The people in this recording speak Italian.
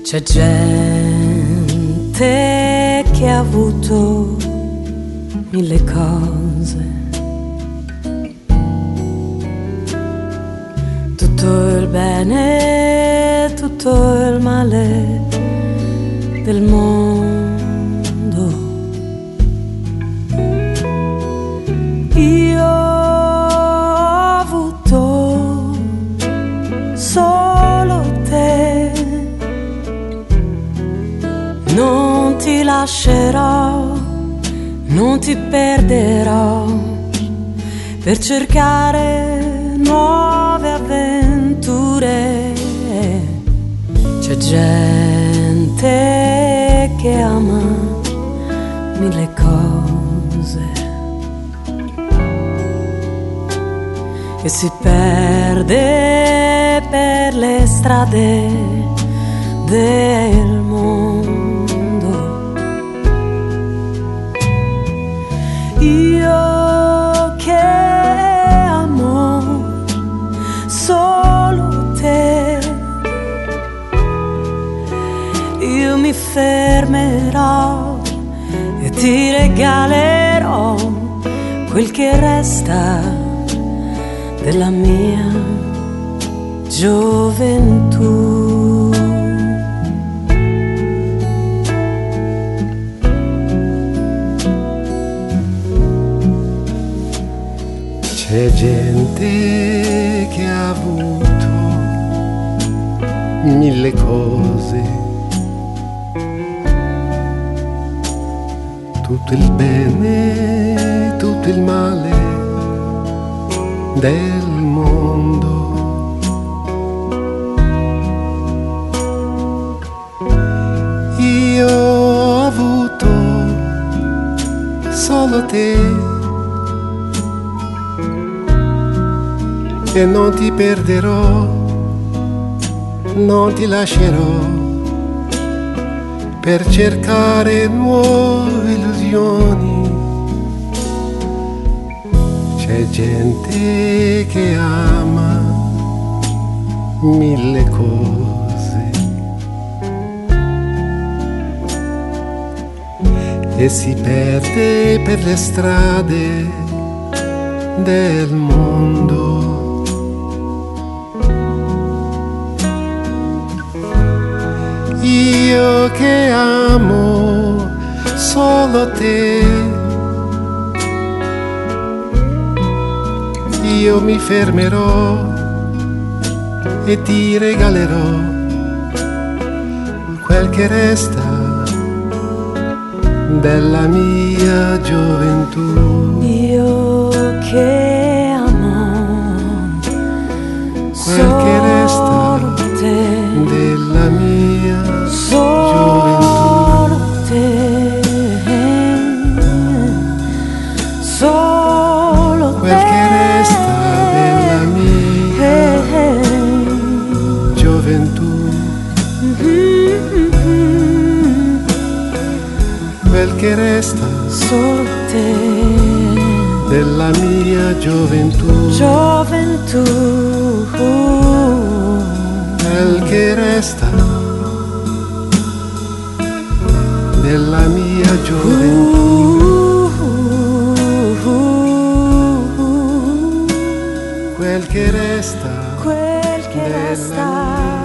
C'è gente che ha avuto mille cose, tutto il bene, tutto il male del mondo. Io ho avuto solo te, non ti lascerò, non ti perderò per cercare nuove avventure. C'è gente che ama mille cose e si perde per le strade del mondo. Io che amo solo te, io mi fermerò e ti regalerò quel che resta della mia gioventù. C'è gente che ha avuto mille cose, tutto il bene, tutto il male del mondo. Io ho avuto solo te e non ti perderò, non ti lascerò per cercare nuove illusioni. C'è gente che ama mille cose e si perde per le strade del mondo. Io che amo solo te, io mi fermerò e ti regalerò quel che resta della mia gioventù. Io che amo quel che resta te, della mia solo te, solo quel che resta della mia gioventù, quel che resta solo te, della mia gioventù, gioventù, quel che resta della mia gioventù, quel che resta quel che della resta mia